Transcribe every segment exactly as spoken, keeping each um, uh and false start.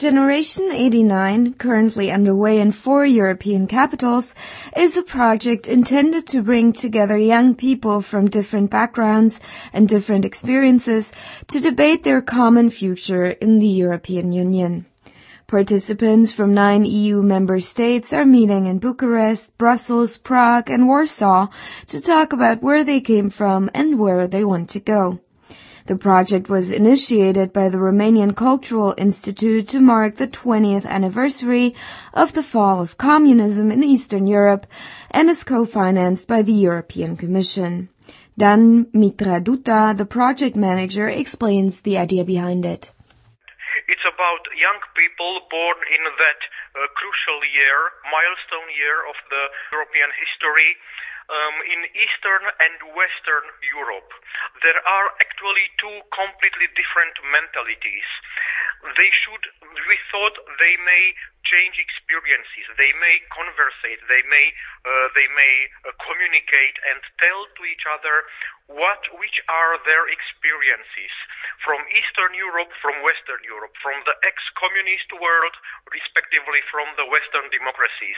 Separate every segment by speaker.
Speaker 1: Generation eighty-nine, currently underway in four European capitals, is a project intended to bring together young people from different backgrounds and different experiences to debate their common future in the European Union. Participants from nine E U member states are meeting in Bucharest, Brussels, Prague, and Warsaw to talk about where they came from and where they want to go. The project was initiated by the Romanian Cultural Institute to mark the twentieth anniversary of the fall of communism in Eastern Europe and is co-financed by the European Commission. Dan Mitraduta, the project manager, explains the idea behind it.
Speaker 2: It's about young people born in that uh, crucial year, milestone year of the European history, um, in Eastern and Western Europe. There are actually two completely different mentalities. They should, we thought they may change experiences, they may conversate, they may, uh, they may uh, communicate and tell to each other what, which are their experiences from Eastern Europe, from Western Europe, from the ex-communist world, respectively from the Western democracies.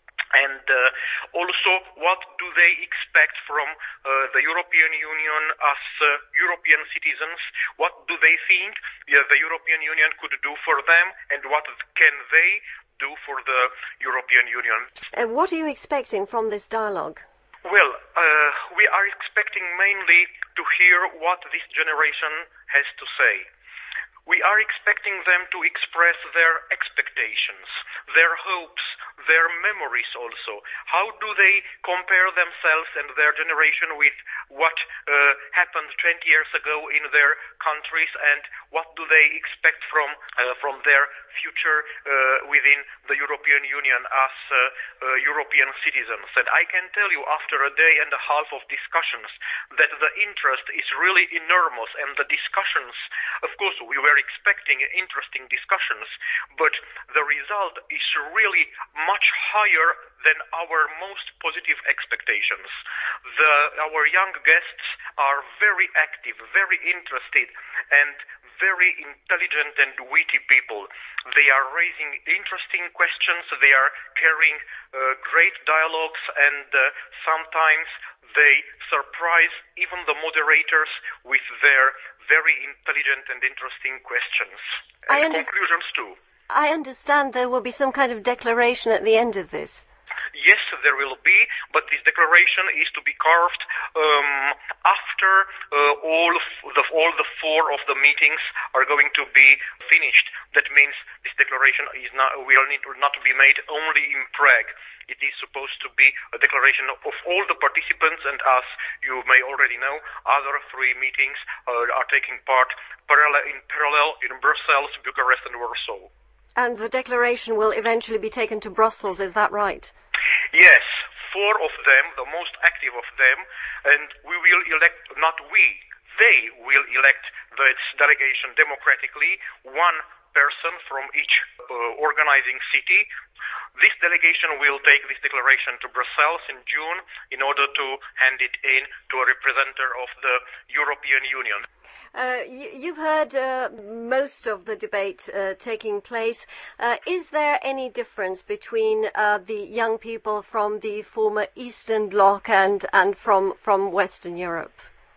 Speaker 2: And uh, also, what do they expect from uh, the European Union as uh, European citizens? What do they think uh, the European Union could do for them, and what can they do for the European Union?
Speaker 3: Uh, what are you expecting from this dialogue?
Speaker 2: Well, uh, we are expecting mainly to hear what this generation has to say. We are expecting them to express their expectations, their hopes, their memories also. How do they compare themselves and their generation with what uh, happened twenty years ago in their countries, and what do they expect from uh, from their future uh, within the European Union as uh, uh, European citizens? And I can tell you, after a day and a half of discussions, that the interest is really enormous, and the discussions, of course, we were expecting interesting discussions, but the result is really much higher than our most positive expectations. The, our young guests are very active, very interested, and very intelligent and witty people. They are raising interesting questions, they are carrying uh, great dialogues, and uh, sometimes they surprise even the moderators with their very intelligent and interesting questions. And under- conclusions too.
Speaker 3: I understand there will be some kind of declaration at the end of this.
Speaker 2: Yes, there will be, but this declaration is to be carved um, after uh, all the all the four of the meetings are going to be finished. That means this declaration is not will need not to be made only in Prague. It is supposed to be a declaration of all the participants, and as you may already know, other three meetings uh, are taking part parallel in parallel in Brussels, Bucharest, and Warsaw.
Speaker 3: And the declaration will eventually be taken to Brussels, is that right?
Speaker 2: Yes, four of them, the most active of them, and we will elect, not we, they will elect the delegation democratically, one person from each uh, organizing city. This delegation will take this declaration to Brussels in June in order to hand it in to a representative of the European Union.
Speaker 3: Uh, you, you've heard uh, most of the debate uh, taking place. Uh, is there any difference between uh, the young people from the former Eastern Bloc and, and from, from Western Europe?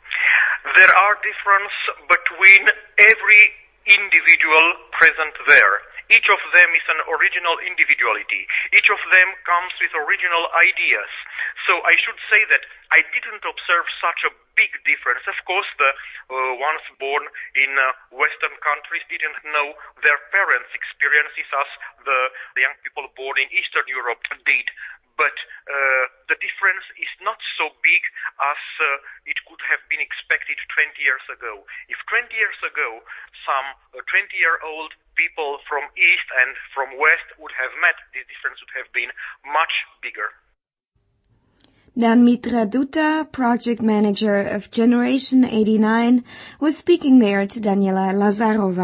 Speaker 2: There are differences between every individual present there. Each of them is an original individuality. Each of them comes with original ideas. So I should say that I didn't observe such a big difference. Of course, the uh, ones born in uh, Western countries didn't know their parents' experiences as the, the young people born in Eastern Europe did. But uh, the difference is not so big as uh, it could have been expected twenty years ago. If twenty years ago some twenty-year-old uh, people from East and from West would have met, this difference would have been much bigger.
Speaker 1: Dan Mitraduta, project manager of Generation eighty-nine, was speaking there to Daniela Lazarova.